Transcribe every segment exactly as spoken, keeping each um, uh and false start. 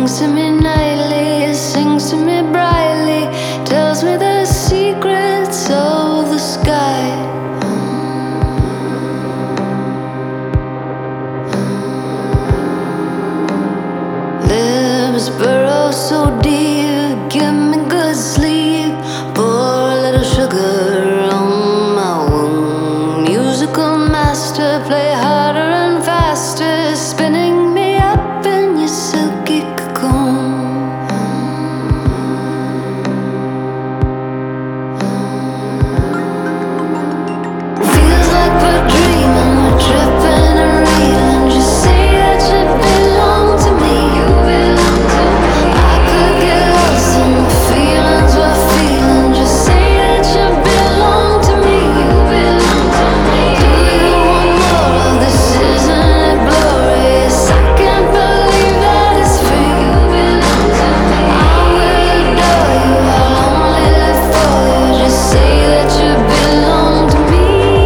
Sings to me nightly, sings to me brightly, tells me the secrets of the sky. Lips burrow so deep, give me good sleep, pour a little sugar on my wound. Musical master, play harder and faster, spinning me up in your silky cocoon. Feels like we're dreaming, we're tripping and reeling. Just say that you belong to me. You belong to me. I could get lost in the feelings we're feeling. Just say that you belong to me. You belong to me. Do you want more of this? Isn't it glorious? I can't believe that it's free. You belong to me. I will adore you. I'll only live for you. Just say that you belong to me.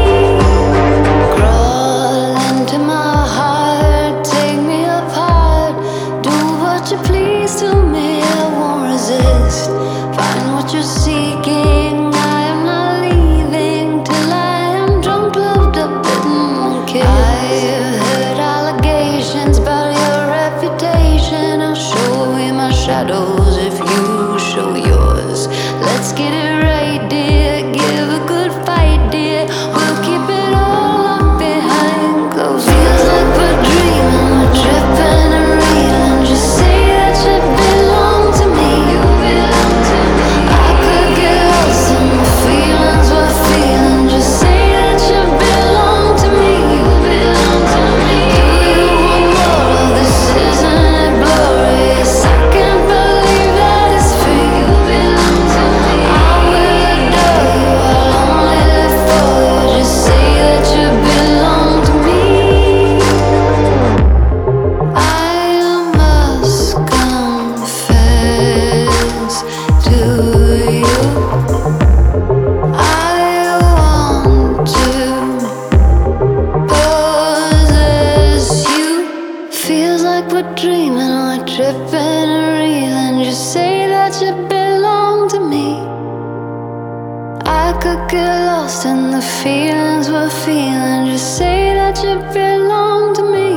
Crawl into my heart, take me apart. Do what you please to me, I won't resist. Find what you're seeking, I am not leaving till I am drunk, loved up, bitten and kissed. I've heard allegations about your reputation. I'll show you my shadows if you show yours. Let's get it right, dear. Give a good fight, dear. We'll keep it all locked behind closed doors. Feels like we're dreaming, we're tripping and reeling. Just say that you belong to me. You belong to me. I could get lost in the feelings we're feeling. Just say that you belong to me. You belong to me. Do you want more of this? Isn't it glorious? I can't believe that it's free. You belong to me. I will adore you. I'll only live for you. Just say that you belong to me. I must confess to you, I want to possess you. Feels like we're dreaming, we're tripping and reeling. Just say that you belong to me. I could get lost in the feelings we're feeling. Just say that you belong to me.